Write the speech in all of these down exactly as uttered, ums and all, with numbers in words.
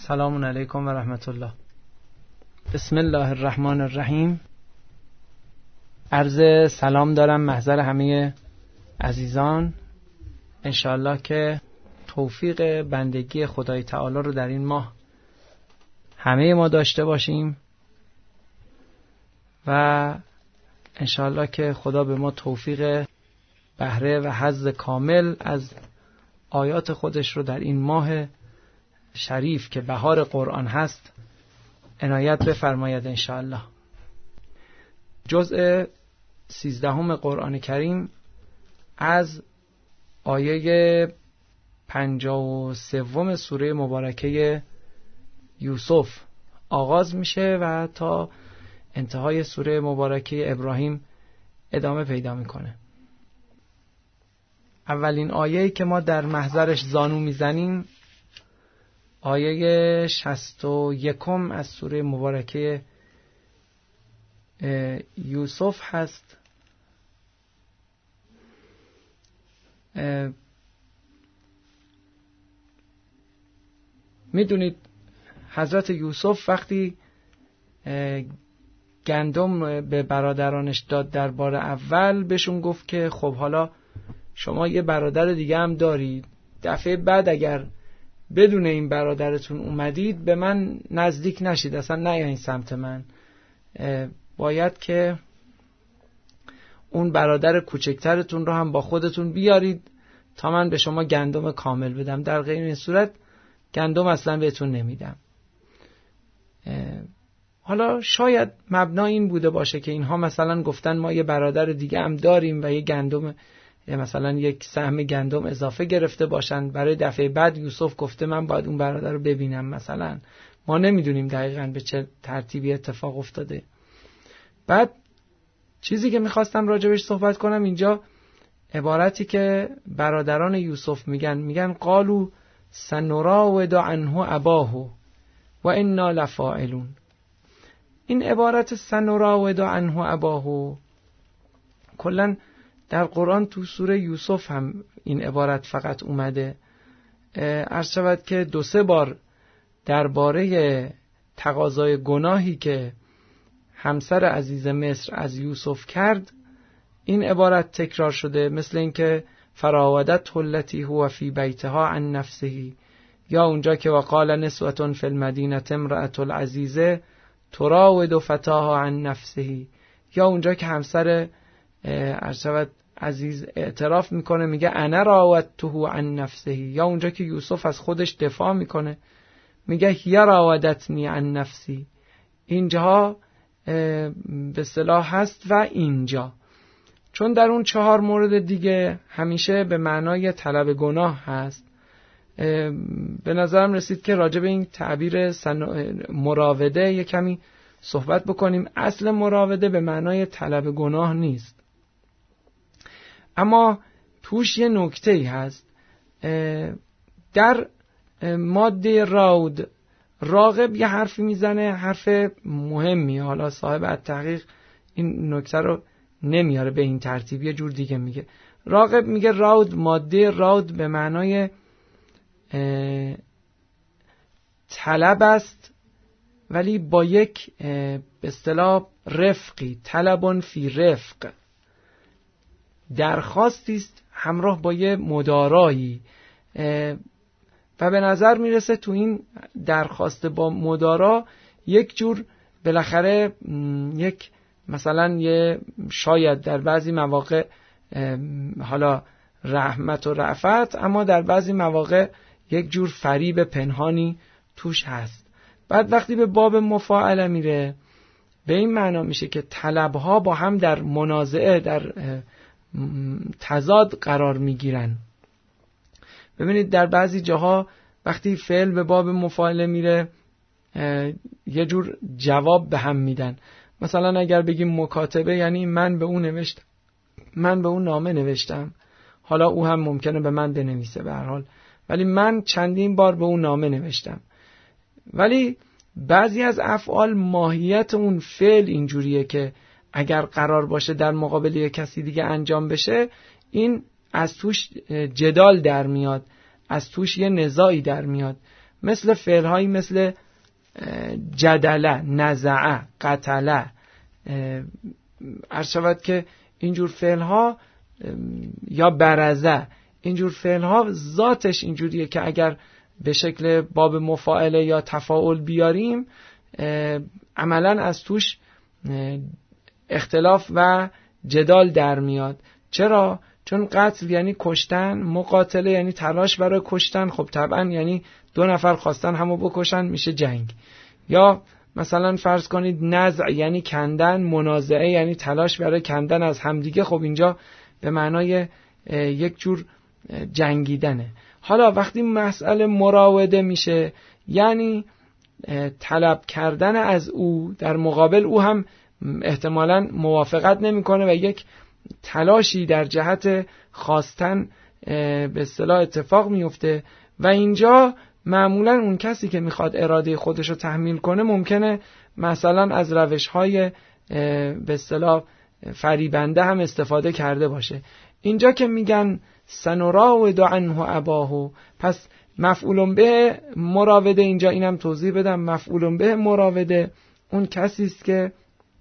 سلام علیکم و رحمت الله. بسم الله الرحمن الرحیم. عرض سلام دارم محضر همه عزیزان. انشاءالله که توفیق بندگی خدای تعالی رو در این ماه همه ما داشته باشیم و انشاءالله که خدا به ما توفیق بهره و حظ کامل از آیات خودش رو در این ماه شریف که بهار قرآن هست عنایت بفرماید انشاءالله. جزء سیزدهم قرآن کریم از آیه پنجاه و سوم سوره مبارکه یوسف آغاز میشه و تا انتهای سوره مبارکه ابراهیم ادامه پیدا میکنه. اولین آیه‌ای که ما در محضرش زانو میزنیم آیه شصت و یکم از سوره مبارکه یوسف هست. میدونید حضرت یوسف وقتی گندم به برادرانش داد در بار اول بهشون گفت که خب حالا شما یه برادر دیگه هم دارید، دفعه بعد اگر بدون این برادرتون اومدید به من نزدیک نشید، اصلا نیاین سمت من، باید که اون برادر کوچکترتون رو هم با خودتون بیارید تا من به شما گندم کامل بدم، در غیر این صورت گندم اصلا بهتون نمیدم. حالا شاید مبنا این بوده باشه که اینها مثلا گفتن ما یه برادر دیگه هم داریم و یه گندم مثلا یک سهم گندم اضافه گرفته باشن، برای دفعه بعد یوسف گفته من باید اون برادر رو ببینم مثلا. ما نمیدونیم دقیقاً به چه ترتیبی اتفاق افتاده. بعد چیزی که میخواستم راجبش صحبت کنم اینجا عبارتی که برادران یوسف میگن میگن قالوا سنراود عنه اباه و انا لفاعلون. این عبارت سنراود عنه اباه کلاً در قرآن تو سوره یوسف هم این عبارت فقط اومده. عرض شود که دو سه بار درباره تقاضای گناهی که همسر عزیز مصر از یوسف کرد این عبارت تکرار شده، مثل اینکه فراودت التی هو فی بیتها عن نفسه، یا اونجا که وقال نسوة فی المدینة امرأة العزیز تراود فتاها عن نفسه، یا اونجا که همسر عرض شود عزیز اعتراف میکنه میگه انا راودته عن نفسه، یا اونجا که یوسف از خودش دفاع میکنه میگه هی راودتنی عن نفسی. اینجا به اصطلاح هست و اینجا، چون در اون چهار مورد دیگه همیشه به معنای طلب گناه هست. به نظرم رسید که راجع به این تعبیر مراوده یک کمی صحبت بکنیم. اصل مراوده به معنای طلب گناه نیست، اما توش یه نکته‌ای هست. در ماده راود راغب یه حرفی میزنه، حرف مهمی، حالا صاحب التحقیق این نکته رو نمیاره به این ترتیب، یه جور دیگه میگه. راغب میگه راود، ماده راود به معنای طلب است ولی با یک به اصطلاح رفقی، طلبون فی رفق، درخواستی است همراه با یه مدارایی، و به نظر میرسه تو این درخواست با مدارا یک جور بالاخره یک مثلا یه شاید در بعضی مواقع حالا رحمت و رأفت، اما در بعضی مواقع یک جور فریب پنهانی توش هست. بعد وقتی به باب مفاعله میره به این معنا میشه که طلبها با هم در منازعه، در تضاد قرار میگیرن. ببینید در بعضی جاها وقتی فعل به باب مفاعله میره یه جور جواب به هم میدن. مثلا اگر بگیم مکاتبه یعنی من به اون نوشتم، من به اون نامه نوشتم، حالا او هم ممکنه به من بنویسه به هر حال، ولی من چندین بار به اون نامه نوشتم. ولی بعضی از افعال ماهیت اون فعل اینجوریه که اگر قرار باشه در مقابل یک کسی دیگه انجام بشه این از توش جدال در میاد، از توش یه نزاعی در میاد. مثل فعلهایی مثل جدله، نزعه، قتله، عرض شود که اینجور فعلها یا برزه، اینجور فعلها ذاتش اینجوریه که اگر به شکل باب مفاعله یا تفاعل بیاریم عملا از توش اختلاف و جدال در میاد. چرا؟ چون قتل یعنی کشتن، مقاتله یعنی تلاش برای کشتن، خب طبعا یعنی دو نفر خواستن همو بکشن، میشه جنگ. یا مثلا فرض کنید نزع یعنی کندن، منازعه یعنی تلاش برای کندن از همدیگه، خب اینجا به معنای یک جور جنگیدنه. حالا وقتی مسئله مراوده میشه یعنی طلب کردن از او در مقابل او هم احتمالاً موافقت نمیکنه و یک تلاشی در جهت خواستن به اصطلاح اتفاق میفته و اینجا معمولاً اون کسی که میخواد اراده خودش رو تحمیل کنه ممکنه مثلا از روش‌های به اصطلاح فریبنده هم استفاده کرده باشه. اینجا که میگن سنراود عنه اباه، پس مفعول به مراوده، اینجا اینم توضیح بدم، مفعول به مراوده اون کسی است که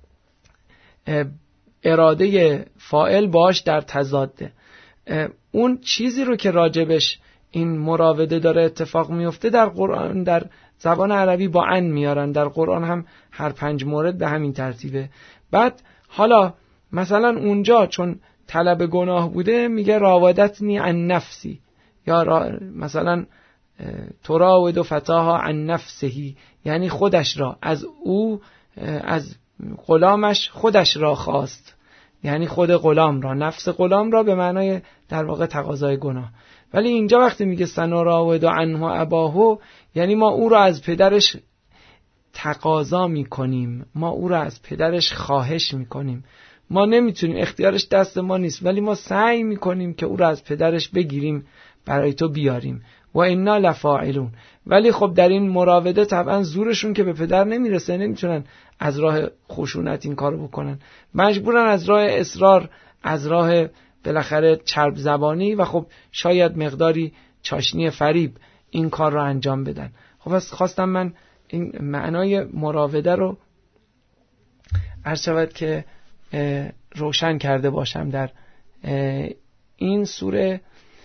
اراده فاعل باش در تضاده. اون چیزی رو که راجبش این مراوده داره اتفاق میفته در قرآن، در زبان عربی با ان میارن، در قرآن هم هر پنج مورد به همین ترتیبه. بعد حالا مثلا اونجا چون طلب گناه بوده میگه راودتنی عن نفسی، یا را مثلا تراود فتاها عن نفسهی، یعنی خودش را از او، از غلامش خودش را خواست، یعنی خود غلام را، نفس غلام را، به معنای در واقع تقاضای گناه. ولی اینجا وقتی میگه سنراود عنه اباه یعنی ما او را از پدرش تقاضا میکنیم، ما او را از پدرش خواهش میکنیم. ما نمیتونیم، اختیارش دست ما نیست، ولی ما سعی میکنیم که او را از پدرش بگیریم برای تو بیاریم. و انا لفاعلون. ولی خب در این مراوده طبعا زورشون که به پدر نمیرسه، نمیتونن از راه خشونت این کارو بکنن، مجبورن از راه اصرار، از راه بالاخره چرب زبانی و خب شاید مقداری چاشنی فریب این کار رو انجام بدن. خب پس خواستم من این معنای مراوده رو عرض شود که روشن کرده باشم در این سوره.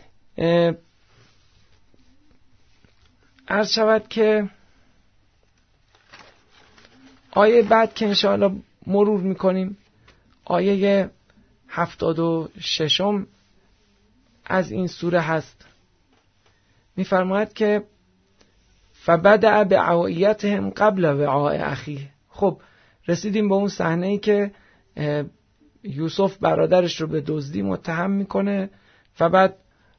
عرض شود که آیه بعد که انشاءالله مرور میکنیم، آیه هفتاد و ششم از این سوره هست، میفرماید که فبدأ بعویتهم قبل وعاء اخیه. خب رسیدیم به اون صحنه‌ای که یوسف برادرش رو به دزدی متهم میکنه و بعد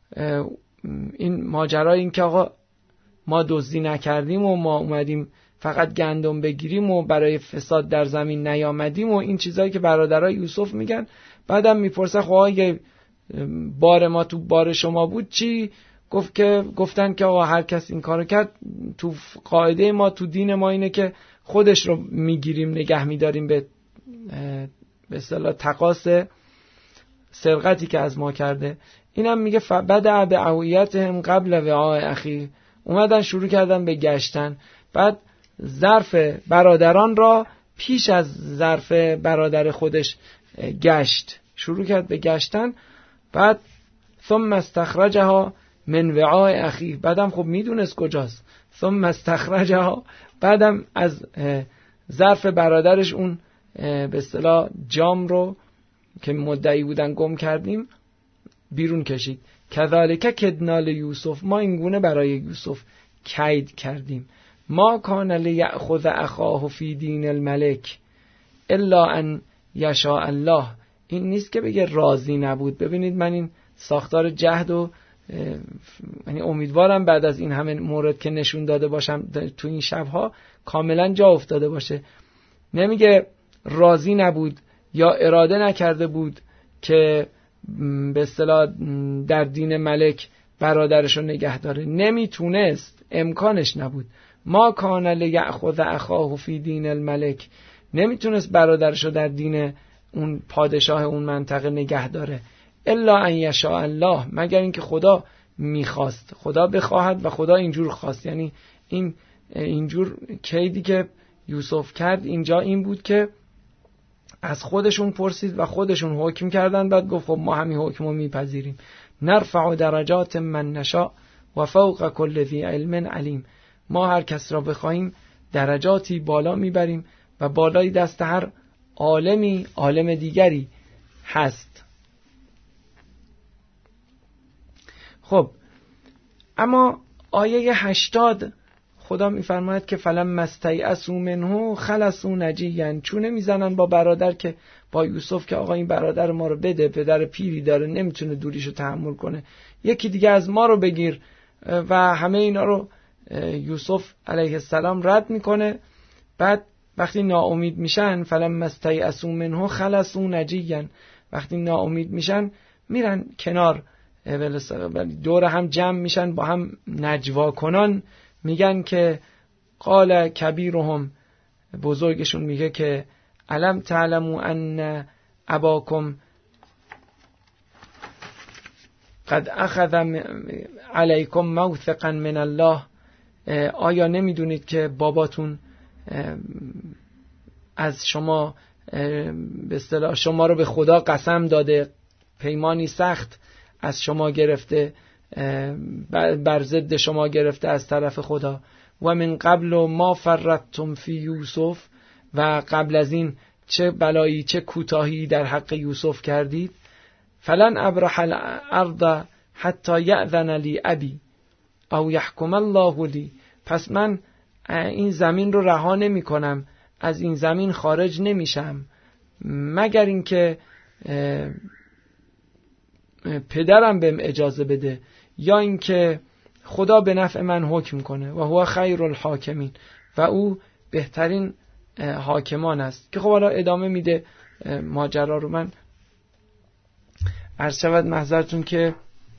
این ماجرای این که آقا ما دزدی نکردیم و ما اومدیم فقط گندم بگیریم و برای فساد در زمین نیامدیم و این چیزایی که برادرای یوسف میگن. بعدم میپرسه خب اگه بار ما تو بار شما بود چی؟ گفت که گفتن که آقا هر کس این کارو کرد، تو قاعده ما، تو دین ما اینه که خودش رو میگیریم نگه میداریم به به اصطلاح تقاص سرقتی که از ما کرده. اینم میگه فبدأ بعویتهم قبل وعاء اخی، اومدن شروع کردن به گشتن، بعد ظرف برادران را پیش از ظرف برادر خودش گشت، شروع کرد به گشتن. بعد ثم استخرجها من وعاء اخی، بعدم خب میدونست کجاست، ثم استخرجها، بعدم از ظرف برادرش اون به اصطلاح جام رو که مدعی بودن گم کردیم بیرون کشید. کذالک کدنا لیوسف، ما اینگونه برای یوسف کید کردیم. ما کان لیأخذ اخاه فی دین الملک الا ان یشاء الله، این نیست که بگه راضی نبود. ببینید من این ساختار جهد و یعنی امیدوارم بعد از این همه مورد که نشون داده باشم تو این شبها کاملا جا افتاده باشه. نمیگه راضی نبود یا اراده نکرده بود که به اصطلاح در دین ملک برادرش رو نگه داره، نمیتونست، امکانش نبود. ما کان لیأخذ اخاه فی دین الملک، نمیتونست برادرش رو در دین اون پادشاه اون منطقه نگه داره. الا ان یشاء الله، مگر اینکه خدا میخواست، خدا بخواهد و خدا اینجور خواست، یعنی این اینجور کیدی که یوسف کرد اینجا این بود که از خودشون پرسید و خودشون حکم کردن، بعد گفت خب ما همین حکم رو میپذیریم. نرفع درجات من نشاء و فوق کل ذی علم علیم. ما هر کس را بخواهیم درجاتی بالا میبریم و بالای دست هر عالمی عالم دیگری هست. خب اما آیه هشتاد خدا میفرماید که فلما استیأسوا منه خلصوا نجیا. چونه میزنن با برادر که با یوسف که آقا این برادر ما رو بده، پدر پیری داره نمیتونه دوریشو تحمل کنه، یکی دیگه از ما رو بگیر، و همه اینا رو یوسف علیه السلام رد میکنه. بعد وقتی ناامید میشن فلما استیأسوا منه خلصوا نجیا، وقتی ناامید میشن میرن کنار، دور هم جمع میشن با هم نجوا کنان، میگن که قال کبیرهم، بزرگشون میگه که الم تعلموا ان اباکم قد اخذ علیکم موثقا من الله. آیا نمیدونید که باباتون از شما به اصطلاح شما رو به خدا قسم داده، پیمانی سخت از شما گرفته، بر ضد شما گرفته از طرف خدا. و من قبل ما فرطتم فی یوسف، و قبل از این چه بلایی چه کوتاهی در حق یوسف کردید. فلن ابرح الارض حتی یأذن لی ابی او یحکم الله لی. پس من این زمین رو رها نمی کنم، از این زمین خارج نمیشم مگر اینکه پدرم بهم اجازه بده یا اینکه خدا به نفع من حکم کنه. و هو خیر الحاکمین، و او بهترین حاکمان است. که خب حالا ادامه میده ماجرا رو. من عرض شود محضرتون که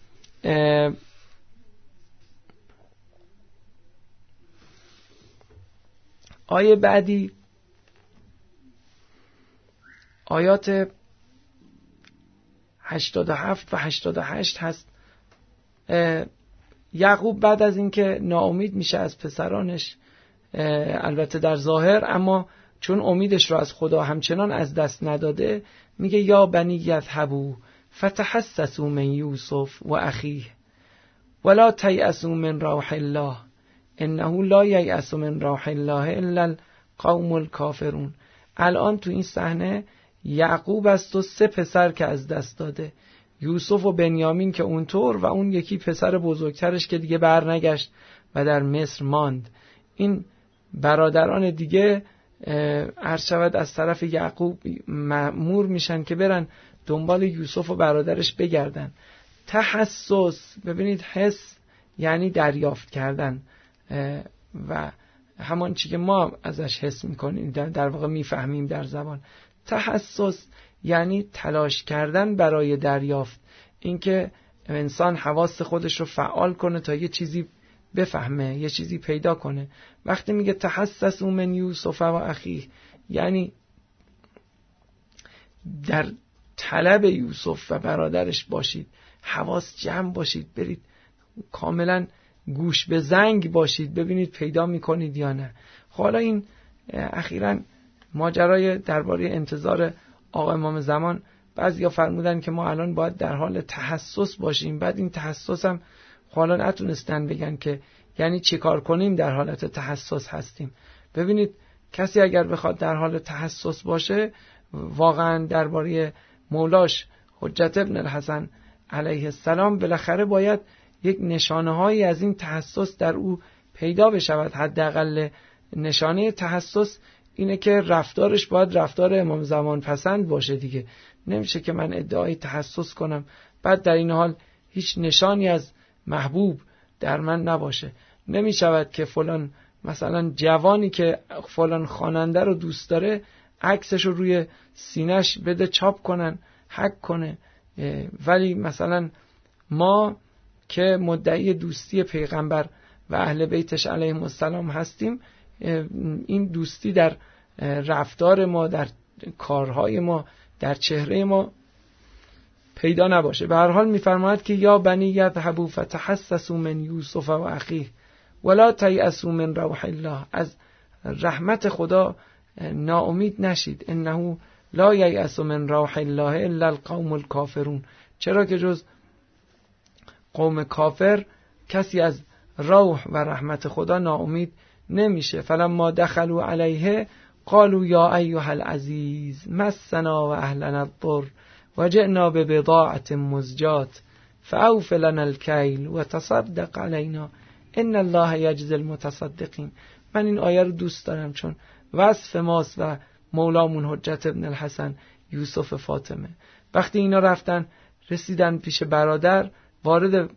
آیه بعدی آیات هشتاد و هفت و هشتاد و هشت هست. یعقوب بعد از اینکه ناامید میشه از پسرانش، البته در ظاهر، اما چون امیدش رو از خدا همچنان از دست نداده، میگه یا بنی یذهبوا فتحسسوا من یوسف و اخیه ولا تیأسوا من روح الله انه لا ییأس من روح الله الا القوم الکافرون. الان تو این صحنه یعقوب است و سه پسر که از دست داده، یوسف و بنیامین که اونطور، و اون یکی پسر بزرگترش که دیگه بر نگشت و در مصر ماند. این برادران دیگه عرض شود از طرف یعقوب مأمور میشن که برن دنبال یوسف و برادرش بگردن. تحسس، ببینید حس یعنی دریافت کردن و همان چی که ما ازش حس میکنیم در واقع میفهمیم در زبان. تحسس یعنی تلاش کردن برای دریافت، اینکه انسان حواس خودش رو فعال کنه تا یه چیزی بفهمه، یه چیزی پیدا کنه. وقتی میگه تحسسوا من یوسف و اخیه، یعنی در طلب یوسف و برادرش باشید، حواس جمع باشید، برید کاملا گوش به زنگ باشید، ببینید پیدا میکنید یا نه. حالا این اخیراً ماجرای درباره انتظار آقا امام زمان، بعضیا فرمودن که ما الان باید در حال تحسس باشیم. بعد این تحسس هم حالا نتونستن بگن که یعنی چی کار کنیم در حالت تحسس هستیم. ببینید کسی اگر بخواد در حال تحسس باشه، واقعا درباره مولاش حجت ابن الحسن علیه السلام بالاخره باید یک نشانه هایی از این تحسس در او پیدا بشود. حداقل نشانه تحسس اینه که رفتارش باید رفتار امام زمان پسند باشه دیگه. نمیشه که من ادعای تحسس کنم بعد در این حال هیچ نشانی از محبوب در من نباشه. نمیشود که فلان مثلا جوانی که فلان خواننده رو دوست داره عکسش رو روی سینش بده چاپ کنن، حک کنه، ولی مثلا ما که مدعی دوستی پیغمبر و اهل بیتش علیهم السلام هستیم، این دوستی در رفتار ما، در کارهای ما، در چهره ما پیدا نباشه. به هر حال میفرماید که یا بنی یذهبوا فتحسسوا من یوسف و اخیه ولا تیأسوا من روح الله، از رحمت خدا ناامید نشید. انه لا ییأس من روح الله الا القوم الکافرون، چرا که جز قوم کافر کسی از روح و رحمت خدا ناامید نمیشه. فلما دخلوا علیه قالوا یا ایها العزیز مسنا و اهلنا الضر و جئنا ببضاعة مزجاة فاوف لنا الکیل و تصدق علینا ان الله یجزی المتصدقین. من این آیه رو دوست دارم چون وصف ماست و مولامون حجت ابن الحسن یوسف فاطمه. وقتی اینا رفتن رسیدن پیش برادر، وارد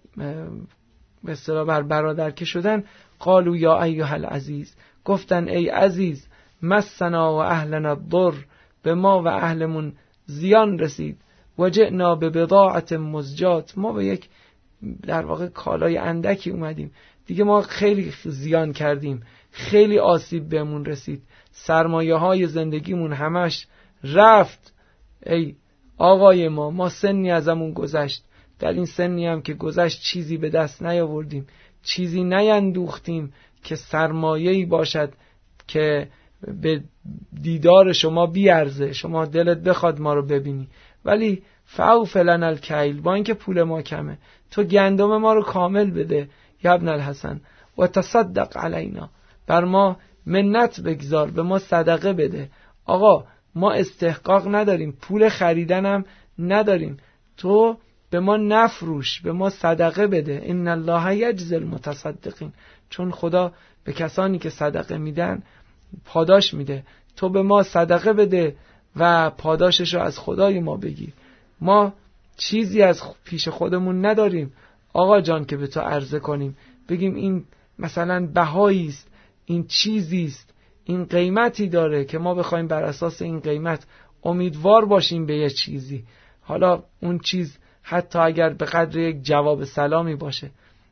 به اصطلاح بر برادر که شدن، قالوا یا ایها العزیز، گفتن ای عزیز، مسنا و اهلنا الضر، به ما و اهلمون زیان رسید، و جئنا به بضاعة مزجات، ما به یک در واقع کالای اندکی اومدیم، دیگه ما خیلی زیان کردیم، خیلی آسیب بهمون رسید، سرمایه های زندگیمون همش رفت. ای آقای ما، ما سنی ازمون گذشت، در این سنی هم که گذشت چیزی به دست نیاوردیم، چیزی نیندوختیم که سرمایه‌ای باشد که به دیدار شما بیارزه، شما دلت بخواد ما رو ببینی، ولی فاوف لنا الکیل، با اینکه پول ما کمه تو گندم ما رو کامل بده یا ابن الحسن، و تصدق علینا، بر ما منت بگذار، به ما صدقه بده. آقا ما استحقاق نداریم، پول خریدنم نداریم، تو به ما نفروش، به ما صدقه بده. ان الله یجزی المتصدقین، چون خدا به کسانی که صدقه میدن پاداش میده. تو به ما صدقه بده و پاداشش رو از خدای ما بگیر. ما چیزی از پیش خودمون نداریم آقا جان که به تو عرضه کنیم، بگیم این مثلا بهایی است، این چیزی است، این قیمتی داره که ما بخوایم بر اساس این قیمت امیدوار باشیم به یه چیزی. حالا اون چیز حتی اگر به قدر یک جواب سلامی باشه.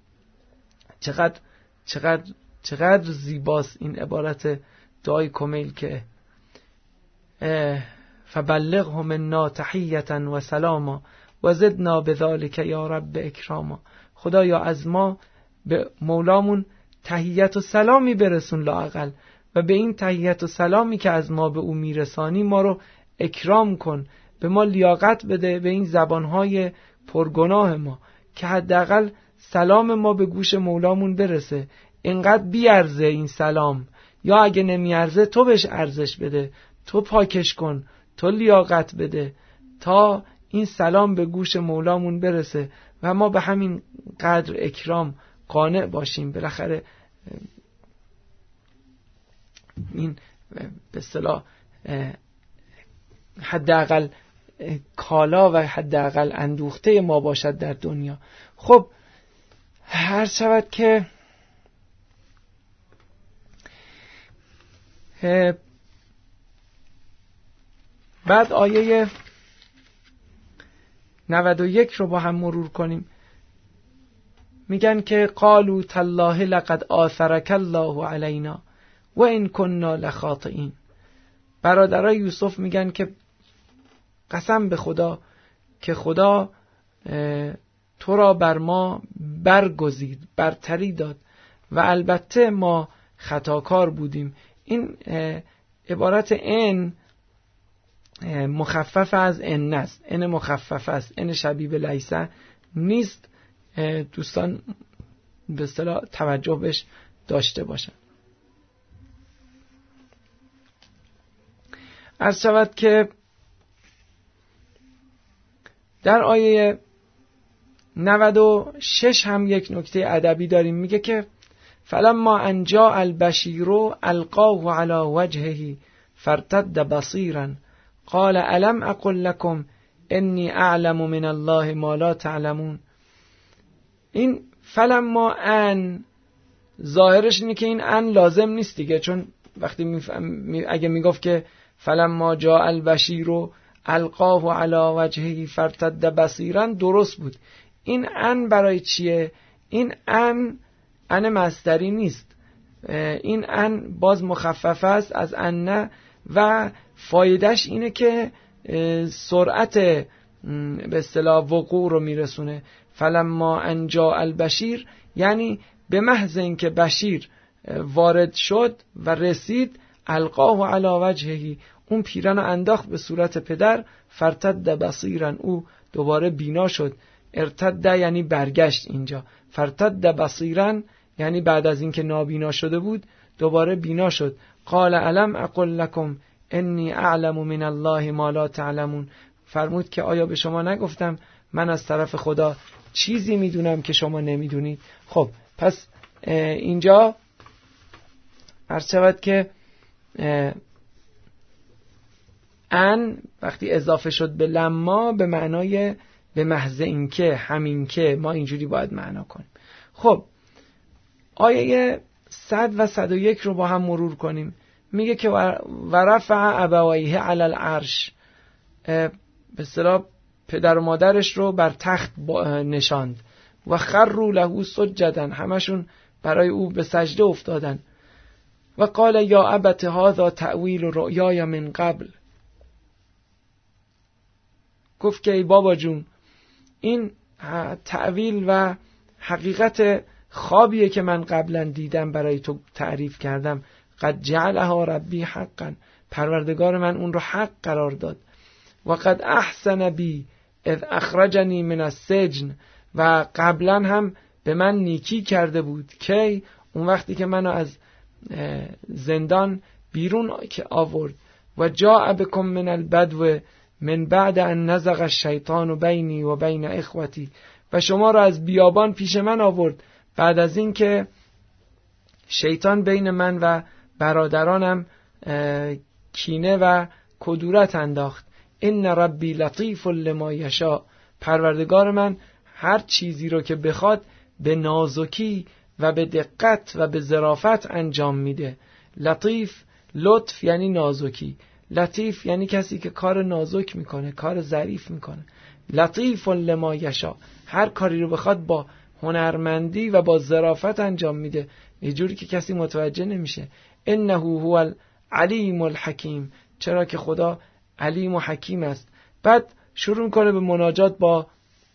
چقدر چقدر چقدر زیباست این عبارت دعای کمیل که فبلغهم منا تحیة و سلاما و زدنا بذلک یا رب اکراما. خدایا از ما به مولامون تحیت و سلامی برسون لااقل، و به این تحیت و سلامی که از ما به او میرسانی ما رو اکرام کن، به ما لیاقت بده به این زبانهای پرگناه ما که حداقل سلام ما به گوش مولامون برسه. اینقدر بیارزه این سلام، یا اگه نمیارزه تو بهش ارزش بده، تو پاکش کن، تو لیاقت بده تا این سلام به گوش مولامون برسه و ما به همین قدر اکرام قانع باشیم. بالاخره این به اصطلاح حداقل کالا و حداقل اندوخته ما باشد در دنیا. خب هر شود که بعد آیه نود و یک رو با هم مرور کنیم. میگن که قالوا تالله لقد آثرک الله علینا و ان كنا لخاطئین. برادرای یوسف میگن که قسم به خدا که خدا تو را بر ما برگزید، برتری داد و البته ما خطاکار بودیم. این عبارت ان مخفف از ان است، ان مخفف است، ان شبیه به لیسه نیست. دوستان به اصطلاح توجه بهش داشته باشن. عرض شود که در آیه نود و شش هم یک نکته ادبی داریم. میگه که فلما ان جاء البشیر القاه علی وجهه فارتد بصیرا قال الم اقل لكم انی اعلم من الله ما لا تعلمون. این فلما ان ظاهرش اینه که این ان لازم نیست دیگه، چون وقتی می اگه میگفت که فلما جاء البشیر القاه علی وجهه فارتد بصیرا درست بود. این ان برای چیه؟ این ان ان مصدری نیست، این ان باز مخفف است از ان و فایدهش اینه که سرعت به اصطلاح وقوع رو میرسونه. فلما ان جاء البشیر یعنی به محض اینکه بشیر وارد شد و رسید، القاه علی وجهه، اون پیرن رو انداخت به صورت پدر، فرتد بصیرا، او دوباره بینا شد. ارتد یعنی برگشت، اینجا فرتد بصیرا یعنی بعد از اینکه نابینا شده بود دوباره بینا شد. قال الم اقل لكم انی اعلم من الله ما لا تعلمون، فرمود که آیا به شما نگفتم من از طرف خدا چیزی میدونم که شما نمیدونید. خب پس اینجا عرض شود که ان وقتی اضافه شد به لما به معنای به محض اینکه، همین که، ما اینجوری باید معنا کنیم. خب آیه صد و صد و یک رو با هم مرور کنیم. میگه که و رفع ابویه علی العرش، به اصطلاح پدر و مادرش رو بر تخت نشاند. و خروا له سجدا، همشون برای او به سجده افتادن. و قال یا ابت هذا تأویل رؤیای من قبل، گفت که ای بابا جون، این تأویل و حقیقت خوابیه که من قبلا دیدم برای تو تعریف کردم. قد جعلها ربی حقا، پروردگار من اون رو حق قرار داد. و قد احسن بی اذ اخرجنی من السجن، و قبلا هم به من نیکی کرده بود که اون وقتی که منو از زندان بیرون که آورد. و جاء بكم من البدو من بعد ان نزغ الشیطان بینی و بین اخوتی، و شما را از بیابان پیش من آورد بعد از این که شیطان بین من و برادرانم کینه و کدورت انداخت. ان ربی لطیف لما یشاء، پروردگار من هر چیزی رو که بخواد به نازکی و به دقت و به ظرافت انجام میده. لطیف، لطف یعنی نازکی، لطیف یعنی کسی که کار نازک میکنه، کار ظریف میکنه. لطیف لما یشاء، هر کاری رو بخواد با هنرمندی و با ظرافت انجام میده، یه جوری که کسی متوجه نمیشه. انه هو العلیم الحکیم، چرا که خدا علیم و حکیم است. بعد شروع میکنه به مناجات با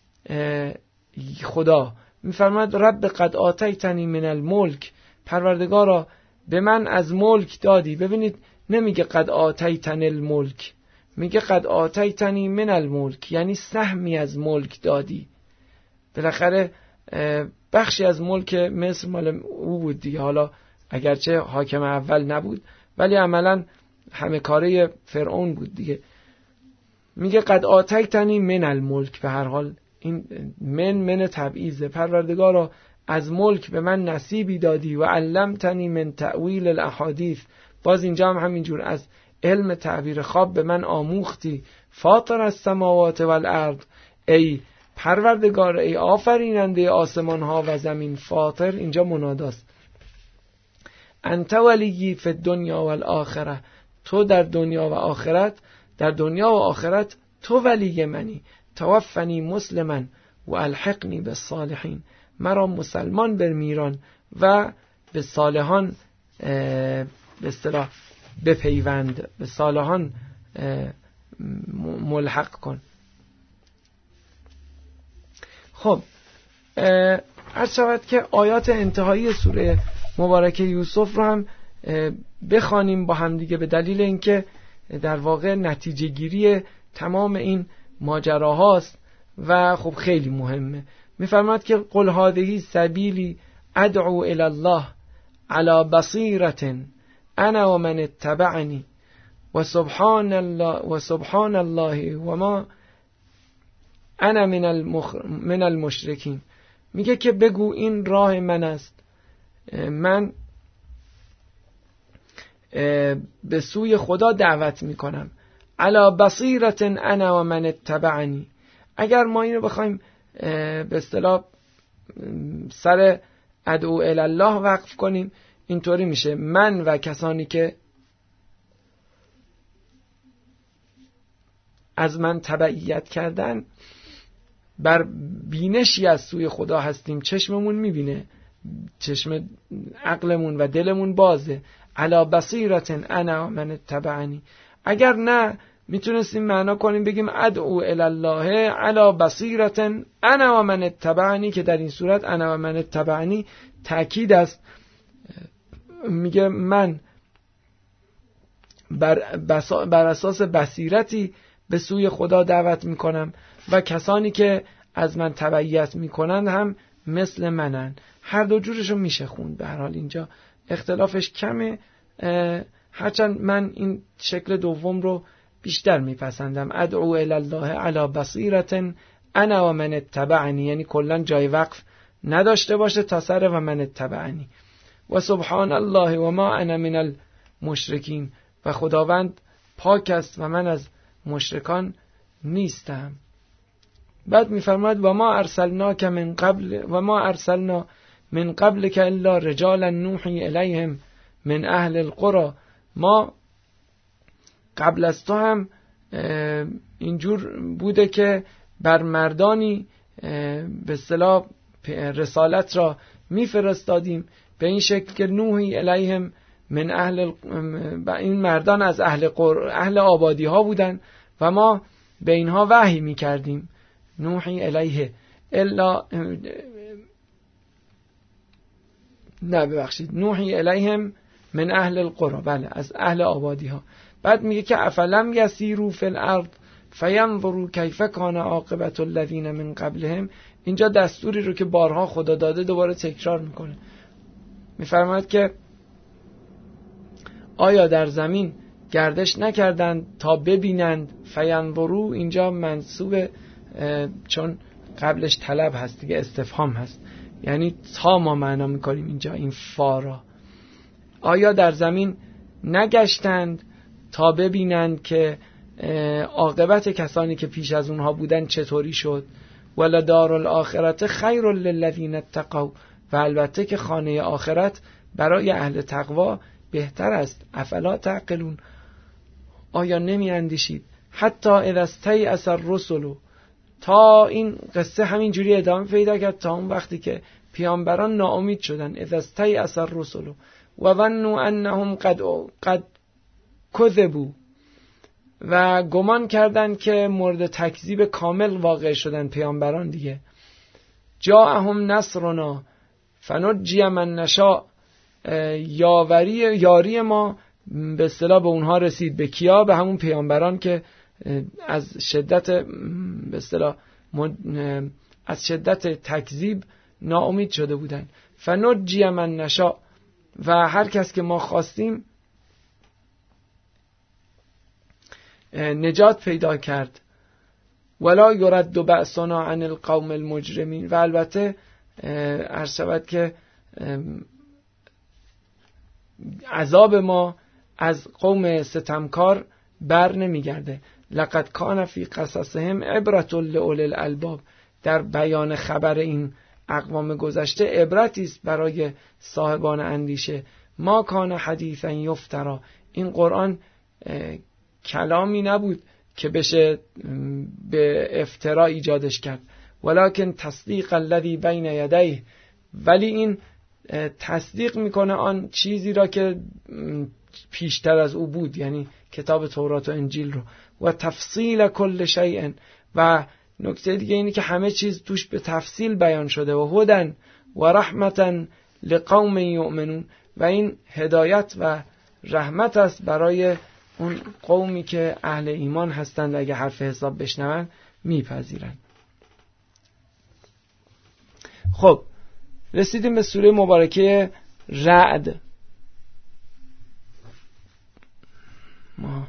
خدا، میفرماید رب قد آتیتنی من الملک، پروردگارا به من از ملک دادی. ببینید نمیگه قد آتیتن الملک، میگه قد آتیتنی من الملک، یعنی سهمی از ملک دادی. بالاخره بخشی از ملک مصر مال او بود دیگه، حالا اگرچه حاکم اول نبود ولی عملا همه کاره فرعون بود دیگه. میگه قد آتیتنی من الملک، به هر حال این من من تبعیضه. پروردگارا از ملک به من نصیبی دادی. و علمتنی من تأویل الاحادیث، باز اینجا هم همینجور از علم تعبیر خواب به من آموختی. فاطر السماوات والارض، ای پروردگار، ای آفریننده آسمان ها و زمین. فاطر اینجا مناداست. انت ولی فی الدنیا والآخره، تو در دنیا و آخرت، در دنیا و آخرت تو ولی منی. توفنی مسلما و الحقنی بالصالحین، مرا مسلمان بمیران و به صالحان به اصطلاح بپیوند، به صالحان ملحق کن. خب عرض شود که آیات انتهایی سوره مبارکه یوسف رو هم بخوانیم با هم دیگه، به دلیل اینکه در واقع نتیجه گیری تمام این ماجراهاست و خب خیلی مهمه. میفرماد که قل هذه سبیلی ادعو الی الله علی بصیرة انا و من اتبعنی و سبحان الله و سبحان الله و ما انا من المخ... من المشرکین. میگه که بگو این راه من است، من به سوی خدا دعوت میکنم. علی بصیرة انا و من اتبعنی. اگر ما اینو بخوایم به اصطلاح سر ادعو الی الله وقف کنیم، اینطوری میشه من و کسانی که از من تبعیت کردن بر بینشی از سوی خدا هستیم، چشممون میبینه، چشم عقلمون و دلمون بازه. علی بصیرة انا و من اتبعنی. اگر نه میتونستیم معنا کنیم بگیم ادعو الی الله علی بصیرة انا و من اتبعنی، که در این صورت انا و من اتبعنی تأکید است. میگه من بر, بر اساس بصیرتی به سوی خدا دعوت میکنم و کسانی که از من تبعیت میکنند هم مثل منن. هر دو جورشو میشه خوند. به هر حال اینجا اختلافش کمه، هرچند من این شکل دوم رو بیشتر میپسندم. ادعو الی الله علی بصیرت انا و من اتبعنی، یعنی کلا جای وقف نداشته باشه تا سر و من اتبعنی. و سبحان الله و ما انا من المشرکین، و خداوند پاک است و من از مشرکان نیستم. بعد میفرماید و ما ارسلناک من قبل و ما ارسلنا من قبل که الا رجالا نوحی الیهم من اهل القرى. ما قبل از تو هم اینجور بوده که بر مردانی به اصطلاح رسالت را میفرستادیم به این شکل که نوحی الیهم من اهل، این مردان از اهل قر... اهل آبادی ها بودن و ما به اینها وحی میکردیم. نوحی الیه الا نه ببخشید نوحی الیهم من اهل القرى، بله از اهل آبادی ها. بعد میگه که افلم یسیروا فی الارض فینظروا کیف کان عاقبت الذین من قبلهم. اینجا دستوری رو که بارها خدا داده دوباره تکرار میکنه. میفرماید که آیا در زمین گردش نکردند تا ببینند؟ فینظروا اینجا منصوب چون قبلش طلب هست دیگه، استفهام هست، یعنی تا ما معنا میکنیم اینجا این فارا. آیا در زمین نگشتند تا ببینند که عاقبت کسانی که پیش از اونها بودن چطوری شد؟ ولدار الاخرت خیر للذین اتقوا، و البته که خانه آخرت برای اهل تقوا بهتر است. افلا تعقلون، آیا نمی اندیشید؟ حتی اذا استیأس الرسل، تا این قصه همینجوری ادامه پیدا کرد تا اون وقتی که پیامبران ناامید شدن. اذا استیأس الرسل و ظنوا انهم قد قد کذبوا، و گمان کردند که مورد تکذیب کامل واقع شدن پیامبران دیگه. جاءهم نصرنا فنجی من نشاء، یاوری یاری ما به اصطلاح به اونها رسید. به کیا؟ به همون پیامبران که از شدت به اصطلاح از شدت تکذیب ناامید شده بودند. فنجی من نشاء، و هر کس که ما خواستیم نجات پیدا کرد. ولا یرد بأسنا عن القوم المجرمین، و البته عرض شود که عذاب ما از قوم ستمکار بر نمیگرده. لقد کان فی قصصهم عبرة لأولی الالباب، در بیان خبر این اقوام گذشته عبرتی است برای صاحبان اندیشه. ما کان حدیثا یفترا، این قرآن کلامی نبود که بشه به افترا ایجادش کرد. ولکن تصدیق الذی بین یدیه، ولی این تصدیق میکنه آن چیزی را که پیشتر از او بود، یعنی کتاب تورات و انجیل رو. و تفصیل کل شیء، و نکته دیگه اینه که همه چیز توش به تفصیل بیان شده. و هدن و رحمتا لقوم یؤمنون، و این هدایت و رحمت است برای اون قومی که اهل ایمان هستند، اگه حرف حساب بشنون میپذیرند. خب رسیدیم به سوره مبارکه رعد. ما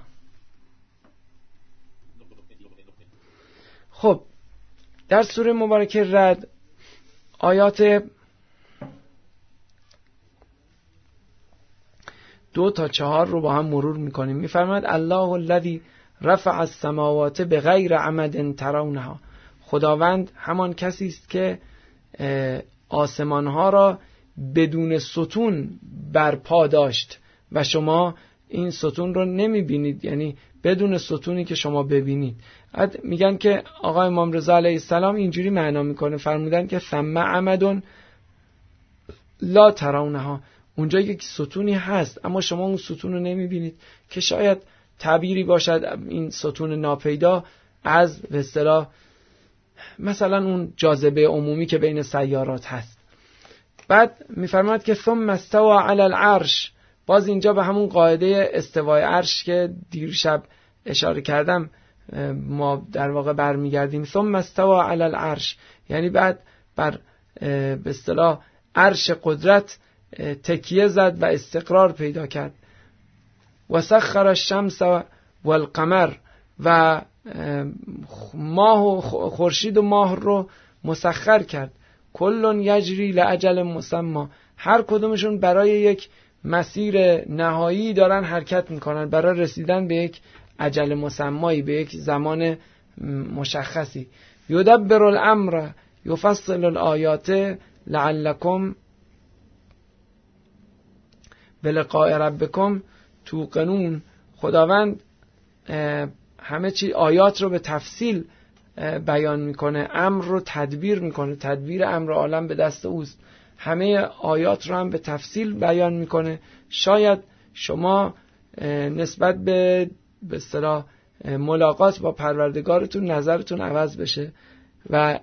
خب در سوره مبارکه رعد آیات دو تا چهار رو با هم مرور میکنیم. میفرماید الله الذی رفع السماوات بغیر عمد ترونها، خداوند همان کسی است که آسمان ها را بدون ستون برپا داشت و شما این ستون رو نمی بینید، یعنی بدون ستونی که شما ببینید. میگن که آقای امام رضا علیه السلام اینجوری معنا میکنه، فرمودن که ثم عمد لا ترونها، اونجا یک ستونی هست اما شما اون ستون رو نمی بینید، که شاید تعبیری باشد این ستون ناپیدا از به اصطلاح مثلا اون جاذبه عمومی که بین سیارات هست. بعد میفرماد که ثم استوى علی العرش، باز اینجا به همون قاعده استوای عرش که دیر شب اشاره کردم ما در واقع برمیگردیم. ثم استوى علی العرش یعنی بعد بر به اصطلاح عرش قدرت تکیه زد و استقرار پیدا کرد. و سخر الشمس والقمر، و ماه و خورشید و ماه رو مسخر کرد. کل یجری لاجل مسمى، هر کدومشون برای یک مسیر نهایی دارن حرکت میکنن، برای رسیدن به یک اجل مسمایی، به یک زمان مشخصی. یدبر الامر یفصل الآیات لعلکم بلقاء ربکم توقنون. خداوند همه چی آیات رو به تفصیل بیان میکنه، امر رو تدبیر میکنه، تدبیر امر عالم به دست اوست. همه آیات رو هم به تفصیل بیان میکنه. شاید شما نسبت به به اصطلاح ملاقات با پروردگارتون نظرتون عوض بشه و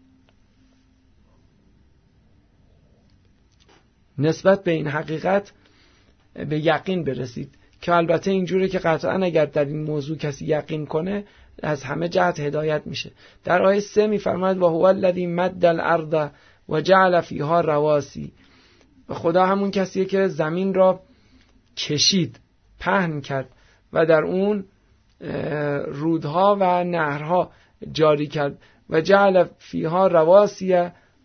نسبت به این حقیقت به یقین برسید، که البته اینجوره که قطعا اگر در این موضوع کسی یقین کنه از همه جهت هدایت میشه. در آیه سه میفرماید و هو الذی مد الارض و جعل فیها رواسی، و خدا همون کسیه که زمین را کشید، پهن کرد و در اون رودها و نهرها جاری کرد. و جعل فیها رواسی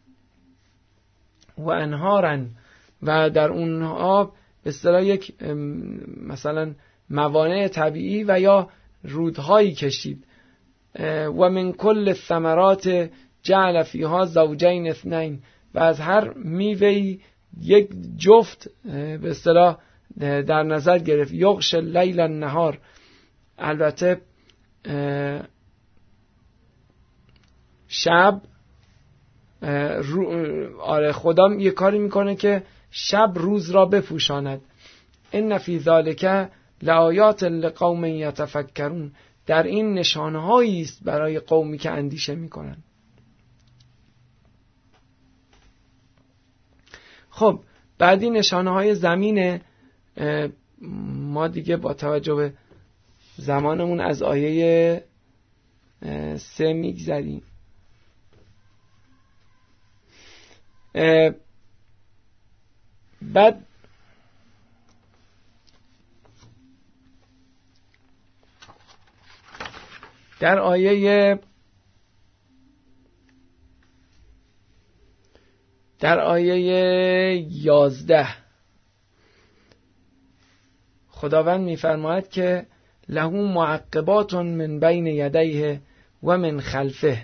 و انهارا، و در اونها به اصطلاح یک مثلا موانع طبیعی و یا رودهایی کشید. و من کل الثمرات جعل فیها زوجین اثنین، و از هر میوه‌ای یک جفت به اصطلاح در نظر گرفت. یغش اللیل النهار، البته شب آره خدا یه کاری میکنه که شب روز را بپوشاند. ان فی ذلک لآیات لقوم یتفکرون، در این نشانه‌هایی است برای قومی که اندیشه میکنند. خب بعدی نشانه‌های زمینه. ما دیگه با توجه به زمانمون از آیه سه میگذریم. بعد در آیه در آیه یازده خداوند می‌فرماید که له معقبات من بین یدیه و من خلفه.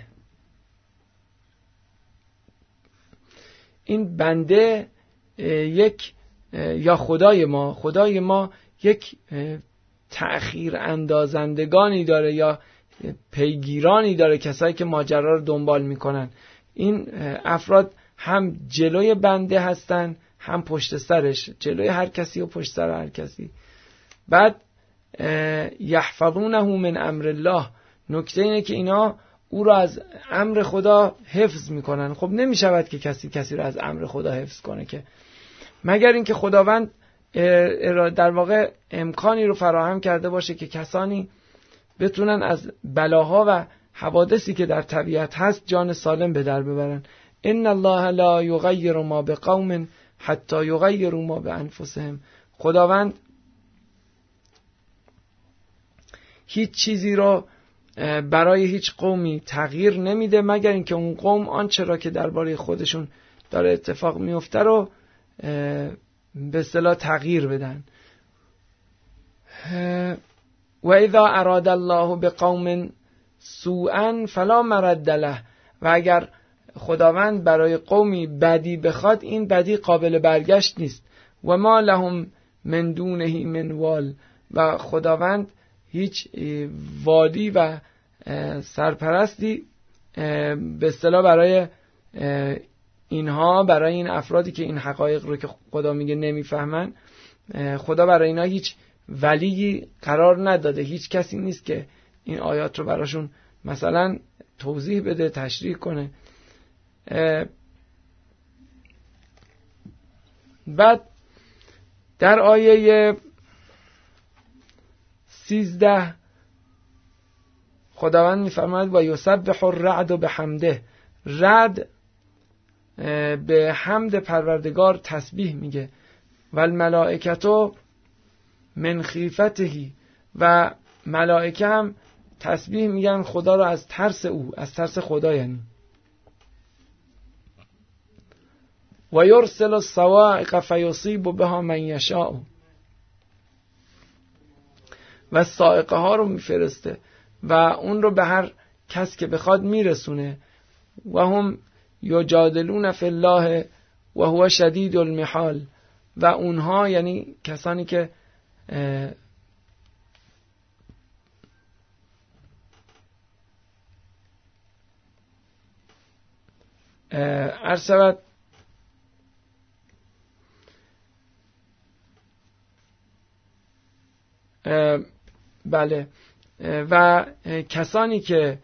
این بنده یک یا خدای ما خدای ما یک تأخیر اندازندگانی داره یا پیگیرانی داره، کسایی که ماجرا رو دنبال میکنن. این افراد هم جلوی بنده هستن هم پشت سرش، جلوی هر کسی و پشت سر هر کسی. بعد یحفظونه من امر الله، نکته اینه که اینا او را از امر خدا حفظ میکنن. خب نمیشود که کسی کسی را از امر خدا حفظ کنه که، مگر اینکه خداوند در واقع امکانی رو فراهم کرده باشه که کسانی بتونن از بلاها و حوادثی که در طبیعت هست جان سالم به در ببرن. ان الله لا یغیر ما بقوم حتی یغیروا ما بانفسهم. خداوند هیچ چیزی رو برای هیچ قومی تغییر نمیده مگر اینکه اون قوم آنچه را که درباره خودشون داره اتفاق میفته رو به اصطلاح تغییر بدن. و اذا اراد الله بقوم سوءا فلا مرد له، و اگر خداوند برای قومی بدی بخواد این بدی قابل برگشت نیست. و ما لهم من دونه من وال، و خداوند هیچ والی و سرپرستی به اصطلاح برای اینها، برای این افرادی که این حقایق رو که خدا میگه نمیفهمن، خدا برای اینا هیچ ولی قرار نداده. هیچ کسی نیست که این آیات رو براشون مثلا توضیح بده، تشریح کنه. بعد در آیه سیزده خداوند میفرماید و یسبح الرعد بحمده، رعد به حمد پروردگار تسبیح میگه، و الملائکتو من خیفتهی، و ملائکه هم تسبیح میگن خدا رو از ترس او، از ترس خدا یعنی. و یرسل الصواعق فیصیب بها من یشاء، و صاعقه ها رو میفرسته و اون رو به هر کس که بخواد میرسونه. و هم یجادلون فی الله و هو شدید المحال، و اونها یعنی کسانی که عرض شود بله و کسانی که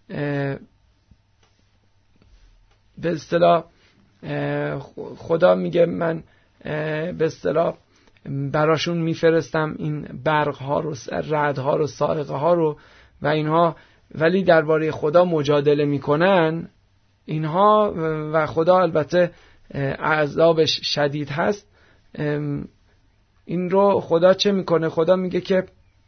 به اصطلاح خدا میگه من به اصطلاح براشون میفرستم این برق ها رو، رعد ها رو، صاعقه ها رو و اینها، ولی درباره خدا مجادله میکنن اینها و خدا البته عذابش شدید هست. این رو خدا چه میکنه؟ خدا میگه که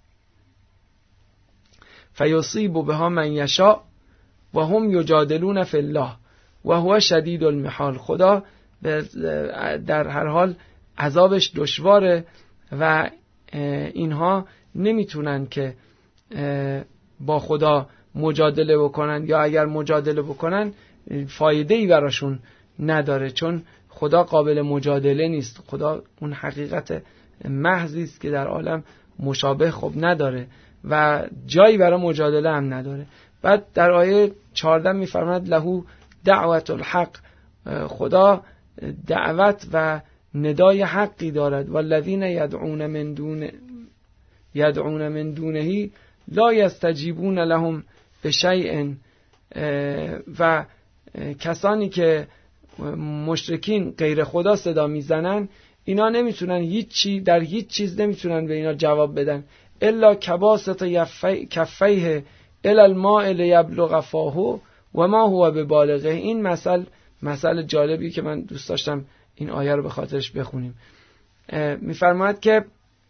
فیصیب بها من یشاء و هم یجادلون فی الله و هو شدید المحال. خدا در هر حال عذابش دشواره و اینها نمیتونن که با خدا مجادله بکنن، یا اگر مجادله بکنن فایده‌ای براشون نداره، چون خدا قابل مجادله نیست. خدا اون حقیقت محضی است که در عالم مشابه خب نداره و جایی برای مجادله هم نداره. بعد در آیه چهارده میفرماید له دعوت الحق، خدا دعوت و ندای حقی دارد. والذین یدعون من دون یدعون من دونه لا یستجیبون لهم بشیء، و کسانی که مشرکین غیر خدا صدا میزنن اینا نمیتونن هیچ چی، در هیچ چیز نمیتونن به اینا جواب بدن. الا کباسط کفیه الی الماء لیبلغ فاه و ما هو ببالغه. این مثل مثل جالبی که من دوست داشتم این آیه رو به خاطرش بخونیم. میفرماید که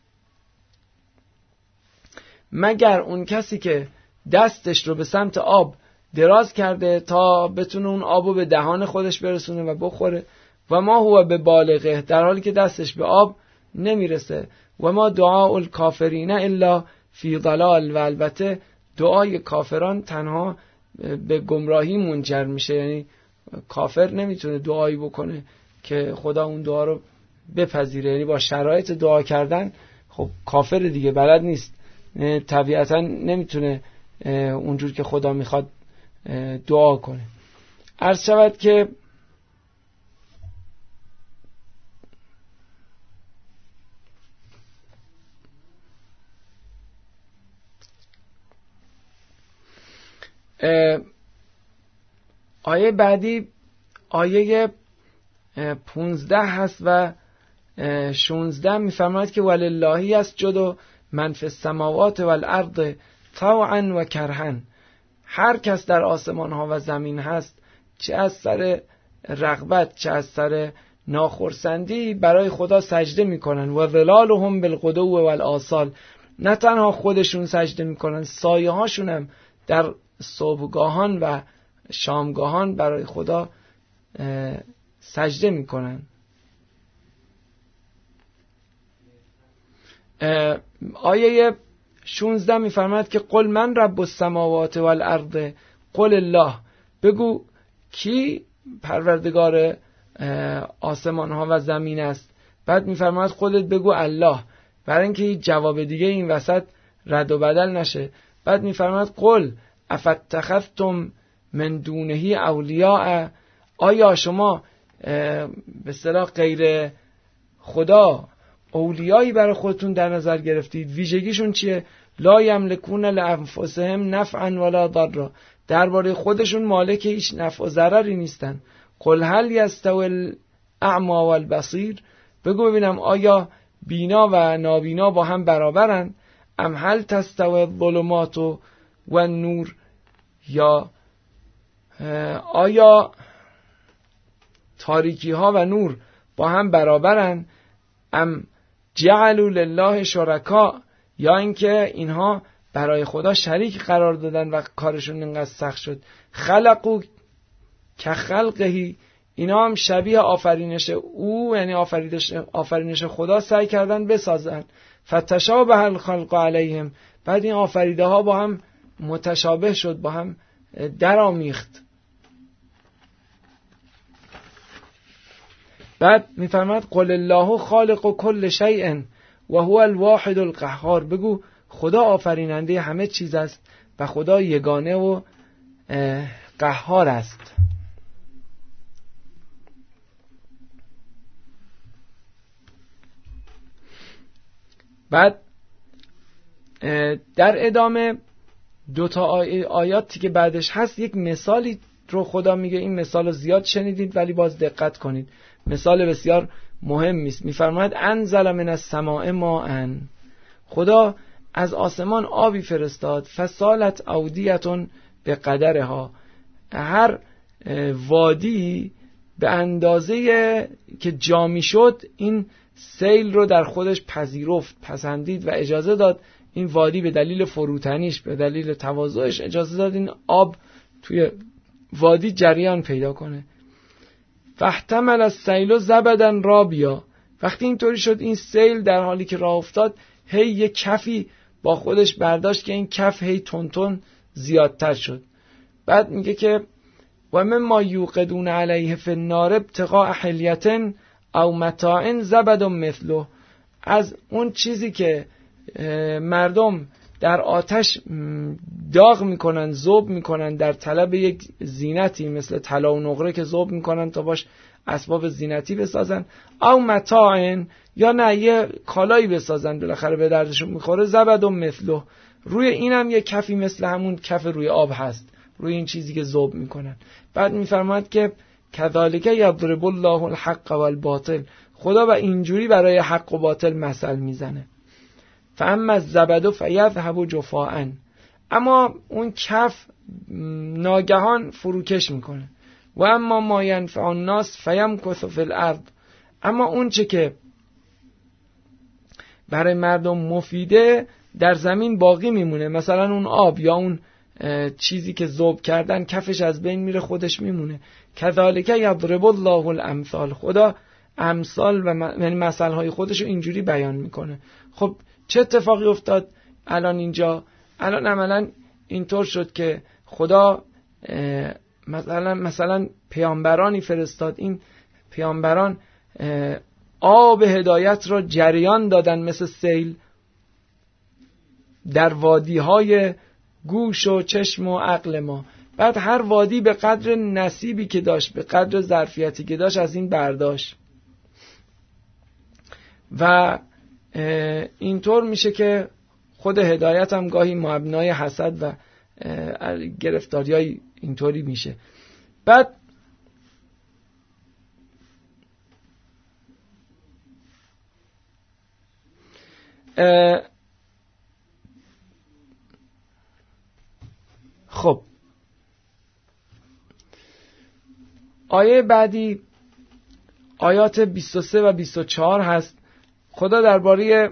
مگر اون کسی که دستش رو به سمت آب دراز کرده تا بتونه اون آبو به دهان خودش برسونه و بخوره، و ما هو به بالغه، در حالی که دستش به آب نمیرسه. و ما دعاء الکافرین الا فی ضلال، و البته دعای کافران تنها به گمراهی منجر میشه. یعنی کافر نمیتونه دعایی بکنه که خدا اون دعا رو بپذیره، یعنی با شرایط دعا کردن. خب کافر دیگه بلد نیست، طبیعتا نمیتونه اونجور که خدا میخواد دعا کنه. عرض شود که آیه بعدی آیه پونزده هست و شونزده میفرماید که ولله یسجد من فی السماوات والارض طوعا و کرها. هر کس در آسمان ها و زمین هست، چه از سر رغبت چه از سر ناخرسندی، برای خدا سجده میکنن. و ظلالهم بالغدو والآصال، نه تنها خودشون سجده میکنن، سایه هاشون هم در صبحگاهان و شامگاهان برای خدا سجده میکنن. آیه شونزده میفرماید که قل من رب السماوات والارض قل الله، بگو کی پروردگار آسمان ها و زمین است. بعد میفرماید خودت بگو الله، برای اینکه هیچ جواب دیگه این وسط رد و بدل نشه. بعد میفرماید قل افاتخذتم من دونه اولیاء، آیا شما به اصطلاح غیر خدا اولیایی برای خودتون در نظر گرفتید؟ ویژگیشون چیه؟ لا یملکون لانفسهم نفعا ولا ضرا، درباره خودشون مالک هیچ نفع و ضرری نیستن. قل هل یستوی الاعمی والبصیر، بگو ببینم آیا بینا و نابینا با هم برابرن؟ ام هل تستوی الظلمات و النور، یا آیا تاریکی ها و نور با هم برابرن؟ ام جعلوا لله شرکا، یا اینکه اینها برای خدا شریک قرار دادن و کارشون اینقدر سخت شد. خلقو که خلقهی، اینا هم شبیه آفرینش او، یعنی آفرینش آفرینش خدا سعی کردن بسازن. فتشابه الخلق علیهم، بعد این آفریده ها با هم متشابه شد، با هم درآمیخت. بعد میفرماد قل الله خالق کل شیء و هو الواحد القهار، بگو خدا آفریننده همه چیز است و خدا یگانه و قهار است. بعد در ادامه دو تا آیاتی که بعدش هست یک مثالی رو خدا میگه. این مثال رو زیاد شنیدید ولی باز دقت کنید، مثال بسیار مهمی است. میفرماید انزل من السماء ماء، خدا از آسمان آبی فرستاد. فسالت اودیتون به قدرها، هر وادی به اندازه که جامی شد این سیل رو در خودش پذیرفت، پسندید و اجازه داد این وادی به دلیل فروتنیش، به دلیل تواضعش اجازه داد این آب توی وادی جریان پیدا کنه. فاحتمل السیل زبدا رابیا، وقتی اینطوری شد این سیل در حالی که راه افتاد هی یک کفی با خودش برداشت که این کف هی تون تون زیادتر شد. بعد میگه که و مما یوقدون علیه فی النار ابتغاء حلیة او متاع زبد مثله، از اون چیزی که مردم در آتش داغ میکنن، ذوب میکنن در طلب یک زینتی مثل طلا و نقره که ذوب میکنن تا باش اسباب زینتی بسازن، او متاع، یا نه یه کالایی بسازن بالاخره به دردشون میخوره، زبد و مثله، روی اینم یه کفی مثل همون کف روی آب هست، روی این چیزی که ذوب میکنن. بعد میفرماد که کذالک یضرب الله الحق والباطل، خدا و اینجوری برای حق و باطل مثل میزنه. فاما الزبد فیذهب جفاء، اما اون کف ناگهان فروکش میکنه. و اما ما ینفع الناس فیمکث فی الارض، اما اون چه که برای مردم مفیده در زمین باقی میمونه، مثلا اون آب یا اون چیزی که ذوب کردن کفش از بین میره، خودش میمونه. کذالک یضرب الله الامثال، خدا امثال و یعنی مثل های خودش رو اینجوری بیان میکنه. خب چه اتفاقی افتاد الان اینجا؟ الان عملا اینطور شد که خدا مثلا مثلا پیامبرانی فرستاد، این پیامبران آب هدایت را جریان دادن مثل سیل در وادی‌های گوش و چشم و عقل ما. بعد هر وادی به قدر نصیبی که داشت، به قدر ظرفیتی که داشت از این برداشت و اینطور میشه که خود هدایت هم گاهی مبنای حسد و گرفتاریای اینطوری میشه. بعد خب آیه بعدی آیات بیست و سه و بیست و چهار هست. خدا درباره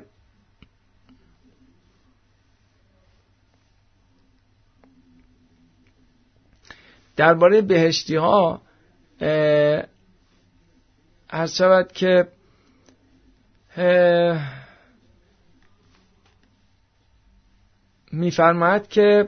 درباره بهشتی ها عرض شود که میفرماید که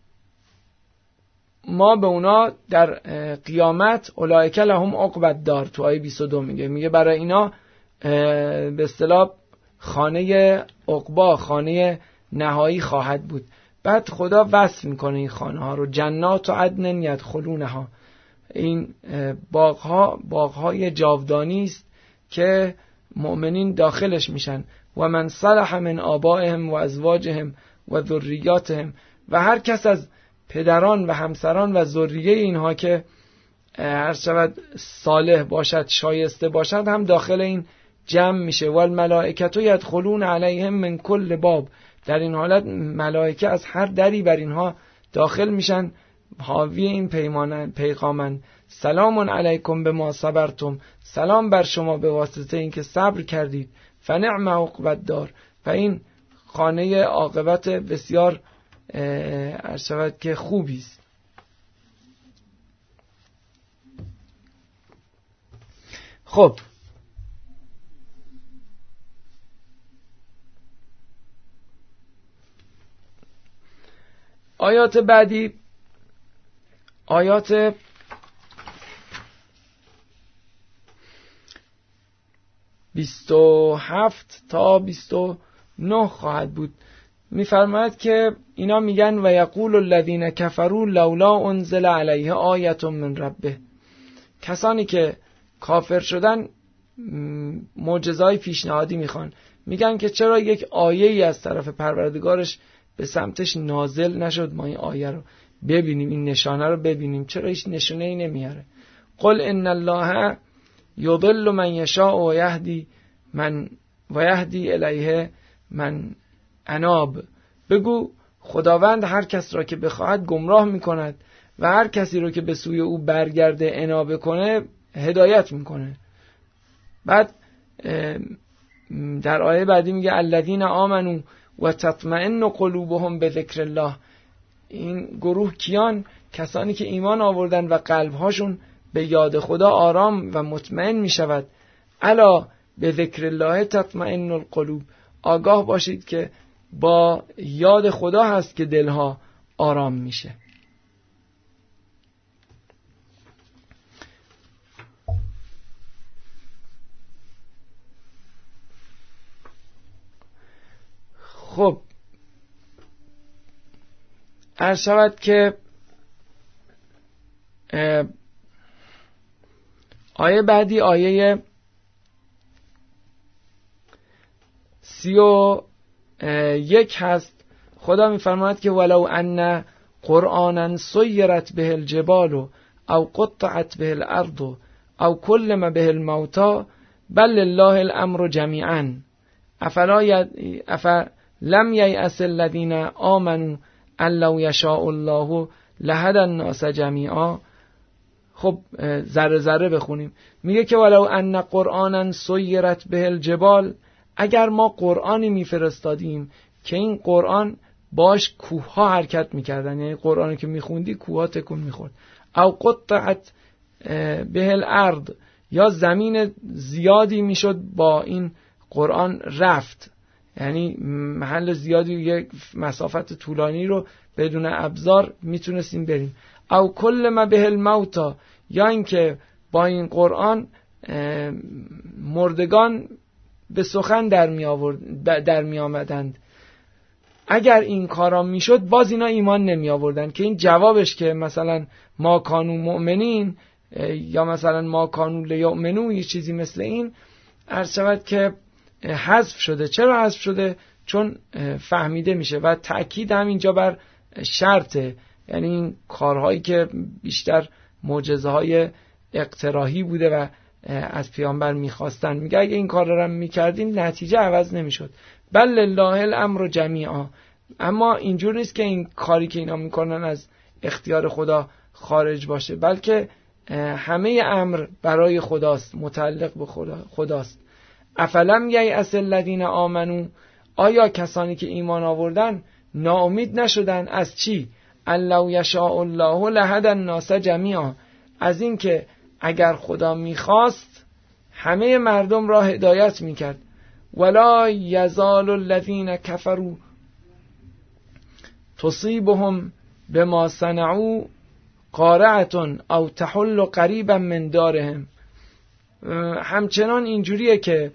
ما به اونا در قیامت اولئک لهم عقبی الدار، تو آیه بیست و دو میگه میگه برای اینا به اصطلاح خانه عقبا، خانه نهایی خواهد بود. بعد خدا وصف میکنه این خانه ها رو، جنات و عدن یدخلونها، این باغ ها باغ های جاودانی است که مؤمنین داخلش میشن. و من صلح من آبائهم و ازواجهم و ذریاتهم، و هر کس از پدران و همسران و ذریه اینها که هر شود صالح باشد، شایسته باشد، هم داخل این جمع میشه. والملائکه یدخلون علیهم من کل باب، در این حالت ملائکه از هر دری بر اینها داخل میشن، حاوی این پیمان پیغامن. سلام علیکم بما صبرتم، سلام بر شما به واسطه اینکه صبر کردید. فنعم عقبی الدار، و این خانه عاقبت بسیار عرض شود که خوبی است. خب آیات بعدی، آیات بیست و هفت تا بیست و نه خواهد بود. می‌فرماید که اینا میگن و یقول الذین کفروا لولا انزل علیه آیه من ربه. کسانی که کافر شدن معجزه‌های پیشنهادی میخوان، میگن که چرا یک آیه‌ای از طرف پروردگارش به سمتش نازل نشد، ما این آیه رو ببینیم، این نشانه رو ببینیم، چرا هیچ نشونه‌ای نمیاره. قل ان الله یضل من یشاء و یهدی من و یهدی الیه من اناب. بگو خداوند هر کس را که بخواهد گمراه میکند و هر کسی رو که به سوی او برگرده انابه کنه هدایت میکنه. بعد در آیه بعدی میگه الذین آمنوا و تطمئن قلوبهم بذکر الله. این گروه کیان؟ کسانی که ایمان آوردن و قلبهاشون به یاد خدا آرام و مطمئن میشود. الا به ذکر الله تطمئن القلوب، آگاه باشید که با یاد خدا هست که دلها آرام میشه. خب عرض شود که آیه بعدی آیه سی و یک هست. خدا میفرماید که ولو ان قرآنا سیرت به الجبال او قطعت به الارض او کلم به الموتى بل لله الامر جمیعا افلا ی... افلم ییأس الذین آمنوا ان لو یشاء الله لهدی الناس جمیعا. خب ذره ذره بخونیم. میگه که ولو ان قرآنا سیرت به الجبال، اگر ما قرآنی میفرستادیم که این قرآن باش کوه ها حرکت میکردن، یعنی قرآنی که میخوندی کوه ها تکون میخورد. او قطعت به الارض، یا زمین زیادی میشد با این قرآن رفت، یعنی محل زیادی، یک مسافت طولانی رو بدون ابزار میتونستیم بریم. او کل ما به الموتى، یا اینکه با این قرآن مردگان به سخن در می آورد در می آمدند. اگر این کارا میشد باز اینا ایمان نمی آوردن، که این جوابش که مثلا ما کانوا مؤمنین یا مثلا ما کانوا لیؤمنوا یه چیزی مثل این عرض شود که حذف شده. چرا حذف شده؟ چون فهمیده میشه و تأکید هم اینجا بر شرطه، یعنی این کارهایی که بیشتر معجزه های اقتراحی بوده و از پیامبر میخواستن، میگه اگه این کار رو میکردین نتیجه عوض نمیشد. بل لله الامر جمیعا، اما اینجور نیست که این کاری که اینا میکنن از اختیار خدا خارج باشه، بلکه همه امر برای خداست، متعلق به خدا خداست. افلم ییأس الذین آمنوا، آیا کسانی که ایمان آوردن ناامید نشدن از چی؟ ان لو یشاء الله لهدی الناس جمیعا، از این که اگر خدا میخواست همه مردم را هدایت میکرد. ولا یزال الذین کفروا تصیبهم بما صنعوا قارعة او تحل قریبا من دارهم. همچنان اینجوریه که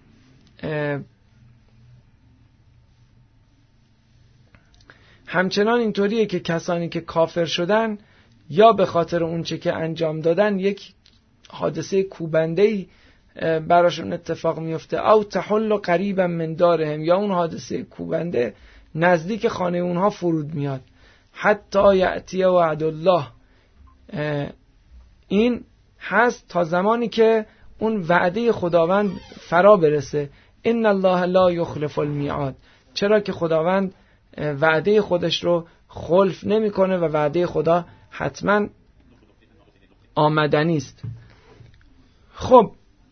همچنان اینطوریه که کسانی که کافر شدن یا به خاطر اونچه که انجام دادن یک حادثه کوبنده‌ای براشون اتفاق میفته، او تحل قریبا من دارهم، یا اون حادثه کوبنده نزدیک خانه اونها فرود میاد. حتی یأتی وعد الله، این هست تا زمانی که اون وعده خداوند فرا برسه. ان الله لا یخلف المیعاد، چرا که خداوند وعده خودش رو خلف نمیکنه و وعده خدا حتما آمدنی است. خب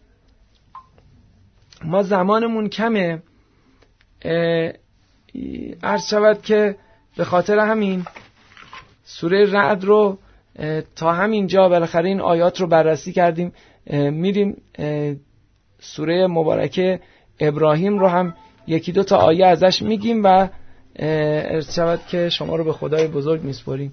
ما زمانمون کمه، عرض شود که به خاطر همین سوره رعد رو تا همین جا بالاخره این آیات رو بررسی کردیم. میریم سوره مبارکه ابراهیم رو هم یکی دو تا آیه ازش میگیم و عرض شود که شما رو به خدای بزرگ میسپاریم.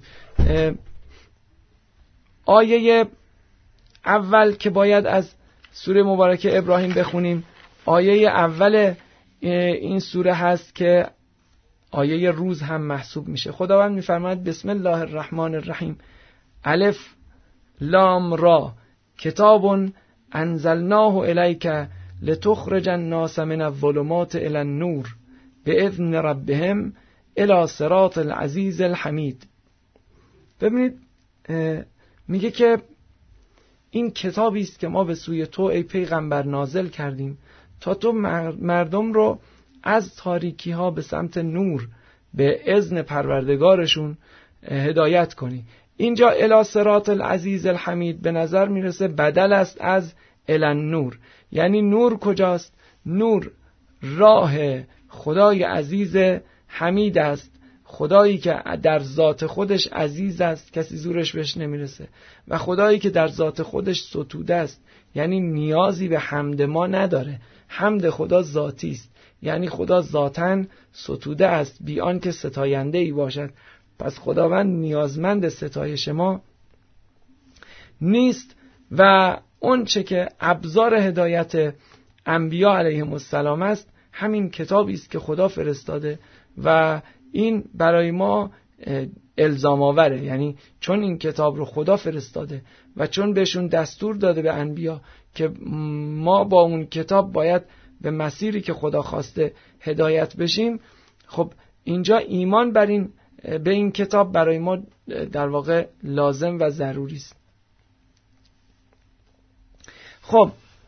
آیه اول که باید از سوره مبارکه ابراهیم بخونیم آیه اول این سوره هست که آیه روز هم محسوب میشه. خداوند میفرماید بسم الله الرحمن الرحیم الف لام را کتاب انزلناه الیک لتخرج الناس من الظلمات الی النور باذن ربهم الی صراط العزیز الحمید. ببینید میگه که این کتابی است که ما به سوی تو ای پیغمبر نازل کردیم تا تو مردم رو از تاریکی ها به سمت نور به اذن پروردگارشون هدایت کنی. اینجا الی صراط العزیز الحمید به نظر میرسه بدل است از الی النور. یعنی نور کجاست؟ نور راه خدای عزیز حمید است، خدایی که در ذات خودش عزیز است، کسی زورش بهش نمیرسه، و خدایی که در ذات خودش ستوده است، یعنی نیازی به حمد ما نداره. حمد خدا ذاتی است، یعنی خدا ذاتاً ستوده است بی آنکه ستاینده ای باشد. پس خداوند نیازمند ستایش ما نیست و اون چه که ابزار هدایت انبیا علیهم السلام است همین کتابی است که خدا فرستاده و این برای ما الزام آوره. یعنی چون این کتاب رو خدا فرستاده و چون بهشون دستور داده به انبیا که ما با اون کتاب باید به مسیری که خدا خواسته هدایت بشیم، خب اینجا ایمان بر این به این کتاب برای ما در واقع لازم و ضروری است. خب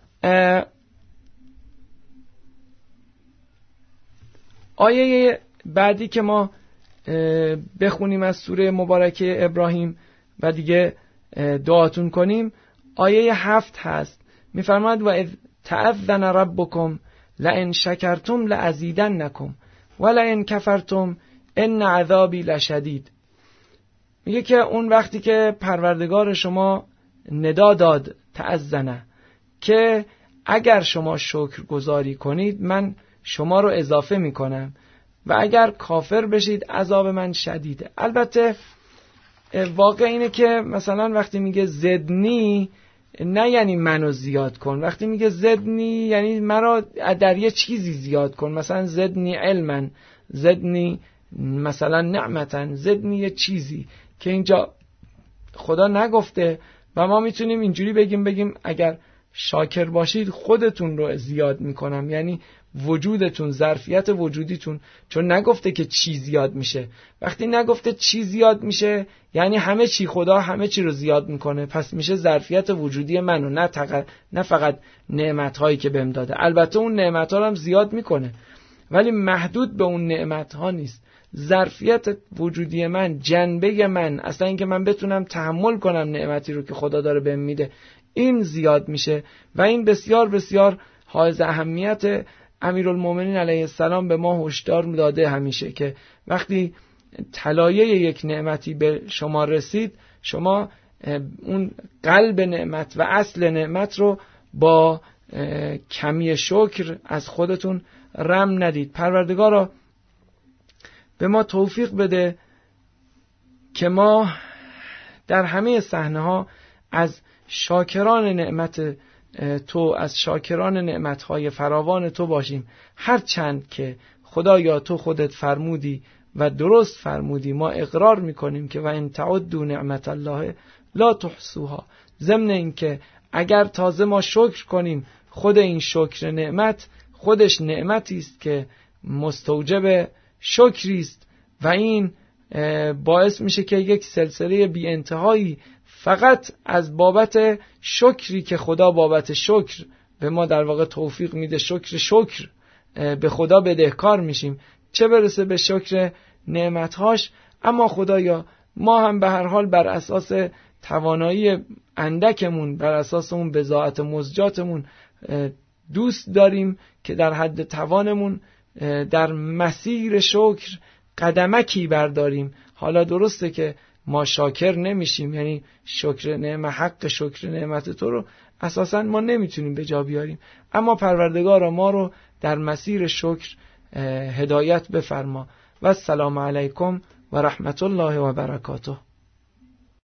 آیه بعدی که ما بخونیم از سوره مبارکه ابراهیم و دیگه دعاتون کنیم آیه هفت هست. میفرماید و اذ تأذن ربکم لئن شکرتم لأزیدنکم ولئن کفرتم ان عذابی لشدید. میگه که اون وقتی که پروردگار شما ندا داد تأذن که اگر شما شکر گزاری کنید من شما رو اضافه میکنم و اگر کافر بشید عذاب من شدیده. البته واقع اینه که مثلا وقتی میگه زدنی نه یعنی منو زیاد کن، وقتی میگه زدنی یعنی مرا در یه چیزی زیاد کن، مثلا زدنی علما، زدنی مثلا نعمتا، زدنی یه چیزی که اینجا خدا نگفته و ما میتونیم اینجوری بگیم بگیم اگر شاکر باشید خودتون رو زیاد میکنم، یعنی وجودتون، ظرفیت وجودیتون، چون نگفته که چی زیاد میشه. وقتی نگفته چی زیاد میشه یعنی همه چی، خدا همه چی رو زیاد میکنه، پس میشه ظرفیت وجودی منو، نه, تق... نه فقط نعمتهایی که بهم داده. البته اون نعمتها رو هم زیاد میکنه ولی محدود به اون نعمتها نیست. ظرفیت وجودی من، جنبه من، اصلا اینکه من بتونم تحمل کنم نعمتی رو که خدا داره بهم میده، این زیاد میشه و این بسیار بسیار حائز اهمیت. امیرالمومنین علیه السلام به ما هشدار داده همیشه که وقتی طلایه یک نعمتی به شما رسید شما اون قلب نعمت و اصل نعمت رو با کمی شکر از خودتون رم ندید. پروردگارا به ما توفیق بده که ما در همه صحنه‌ها از شاکران نعمت تو، از شاکران نعمتهای فراوان تو باشیم. هر چند که خدایا تو خودت فرمودی و درست فرمودی، ما اقرار میکنیم که و ان تعدوا نعمت الله لا تحصوها. ضمن این که اگر تازه ما شکر کنیم، خود این شکر نعمت خودش نعمتی است که مستوجب شکری است و این باعث میشه که یک سلسله بی انتهایی فقط از بابت شکری که خدا بابت شکر به ما در واقع توفیق میده، شکر شکر به خدا بدهکار میشیم، چه برسه به شکر نعمتهاش. اما خدایا ما هم به هر حال بر اساس توانایی اندکمون، بر اساس اون بضاعت مزجاتمون دوست داریم که در حد توانمون در مسیر شکر قدمکی برداریم. حالا درسته که ما شاکر نمیشیم، یعنی شکر نعمت، حق شکر نعمت تو رو اساساً ما نمیتونیم به جا بیاریم، اما پروردگار ما رو در مسیر شکر هدایت بفرما. و السلام علیکم و رحمت الله و برکاته.